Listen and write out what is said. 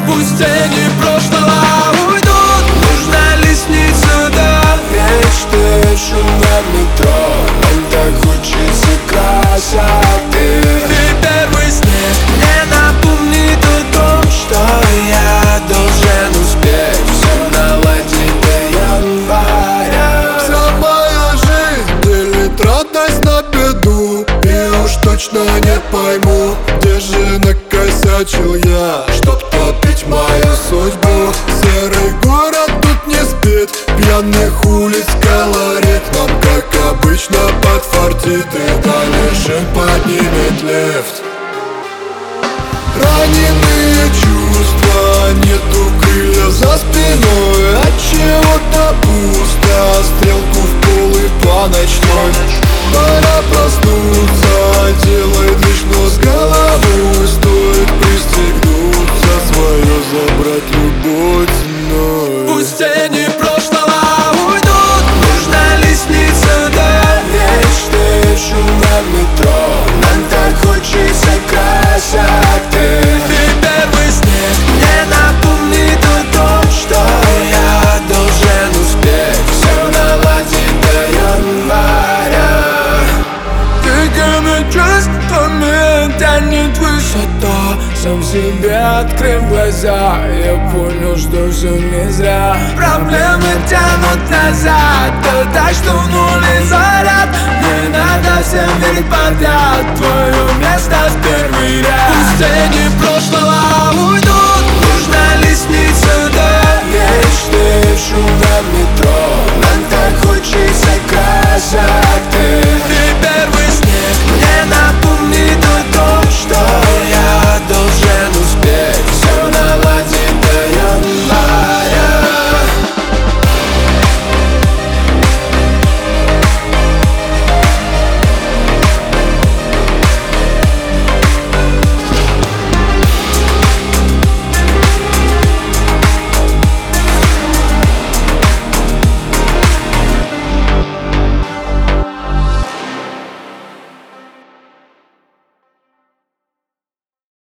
Пусть тени прошлого уйдут. Нужна лестница до мечты. Шум на метро, нам так хочется красоты. Ты первый снег мне напомнит о том, что я должен успеть все наладить до января. Вся моя жизнь делит радость на беду. И уж точно не пойму, где же накосячил я, чтоб топить мою судьбу. Серый город тут не спит, пьяных улиц колорит. Нам, как обычно, подфартит, и дальше поднимет лифт. Раненые чувства, нету крылья за спиной. От чего-то пусто, стрелку в пол и по ночной. Пора проснуться, делай движ, но с головой. Стоит пристегнуться, свое забрать любой ценой. Пусть тени прошлого уйдут. Нужна лестница до мечты. Шум на метро, нам так хочется красоты. Ты первый снег мне напомнит о том, что я должен успеть все наладить до января. Двигаем чувствами, тянет высота. Сам себе открыв глаза, я понял, что все не зря. Проблемы тянут назад, да так, что в нуле заряд. Не надо всем верить подряд, твое место в первый ряд. Пусть тени